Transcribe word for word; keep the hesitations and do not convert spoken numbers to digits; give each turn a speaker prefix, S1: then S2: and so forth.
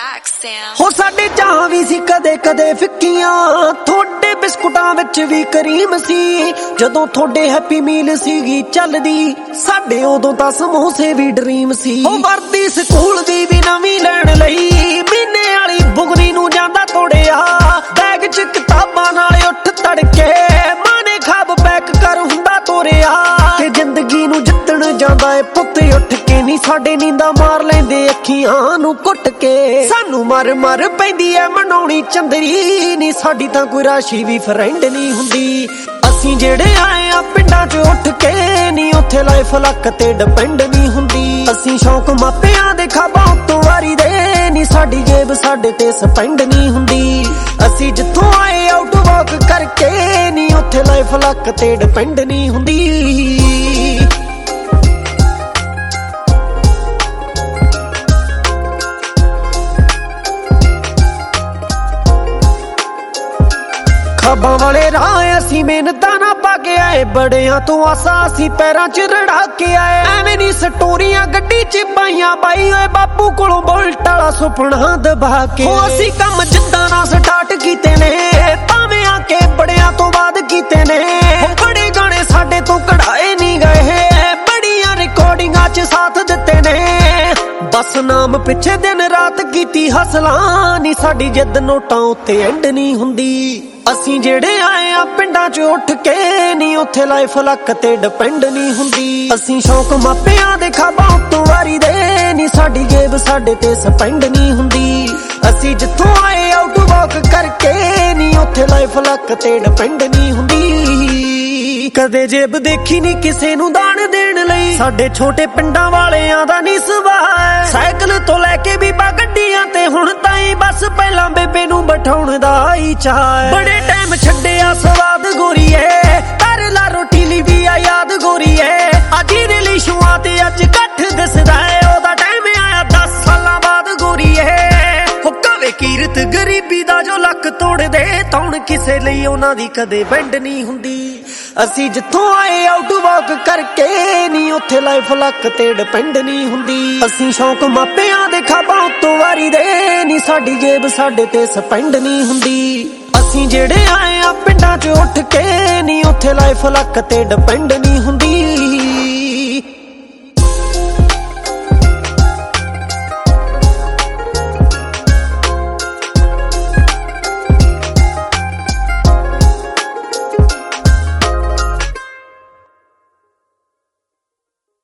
S1: tracks, Sam.
S2: हो साडे चाह भी सी कदे कदे फिक्कियां थोड़े बिस्कुटां विच भी करीम सी जदों थोड़े हैप्पी मील सीगी चलदी साडे उदों तां समोसे भी ड्रीम सी हो वर्दी स्कूल दी भी नवीं लैण लई महीने वाली बुगनी नूं जांदा तोड़िया बैग च किताबां नाल उठ तड़के माने खाब पैक कर हुंदा तोरिया ते जिंदगी नूं जिੱਤਣ ਜਾਂਦਾ ਏ ਪੁੱਤ ਉੱਠ के नी साडे नींदा मार लैंदे अखियां नूं कुट के सानू मर मर पैंदी ऐ मनाउणी चंदरी नी साडी तां कोई राशि भी फ्रेंड नहीं हुंदी असीं जेड़े आए आ पिंडां च उठ के नी उत्थे लाइफ लक ते डिपेंड नहीं हुंदी असीं शौक मापियां दे खाबां उत्तों वारी दे नी साडी जेब साडे ते स्पेंड नहीं हुंदी असीं जिੱਥੋਂ आए आउट वॉक करके नी उत्थे लाइफ लक ते डिपेंड नहीं हुंदी खाबां वाले राह असीं मेहनतां ना पा के आए बड़ियां तो आसा असीं पैरां च रड़ा के आए एवें नी स्टोरियां गड्डी च पाइयां बाई ओए बापू कोलों बुलट वाला सुपना दबा के असीं कम जिद्दां ना स्टार्ट कीते ने भावें आके बड़ियां तो बाद कीते ने बड़े गाने साडे तो कढ़ाए नहीं गए बड़ियां रिकॉर्डिंगां च साथ दिते ने बस नाम पिछे दिन रात कीती हसलां नी साडी जिद नोटां उत्ते एंड नहीं हुंदी असीं जेड़े आए आ पिंडां च उठ के नी उत्थे लाइफ लक ते डिपेंड नहीं हुंदी असीं शौक मापियां दे खाबां उत्तों वारी दे नी साडी जेब साडे ते स्पेंड नहीं हुंदी असीं जिੱਥੋਂ आए आउट वॉक करके नी उत्थे लाइफ लक ते डिपेंड नहीं हुंदी कदे जेब देखी नी किसे नूं दान देण लई साडे छोटे पिंडां वालियां दा नी सुभाਅ साइकिल तो लैके बीबा गड्डियां ते हुण ताईं बस पहलां बेबे नूं बिठाउण दा ही चाह बड़े टाइम छड्डिया स्वाद गोरीए कर ला रोटी ली भी आ याद गोरीए अज रिलेशुआं ते अज कट्ठ दसदा ऐ ओदा टाइम आया दस सालां बाद गोरीए हो कवे कीरत गरीबी दा जो लक तोड़ दे तौण किसे लई उन्हां दी कदे बैंड नहीं हुंदी असीं जिੱਥੋਂ आए आउट वॉक करके नी उत्थे लाइफ लक ते डिपेंड नहीं हुंदी असीं शौक मापियां दे खाबां उत्तों वारी दे नी साडी जेब साडे ते स्पेंड नहीं हुंदी असीं जेड़े आए आ पिंडां च उठ के नी उत्थे लाइफ लक ते डिपेंड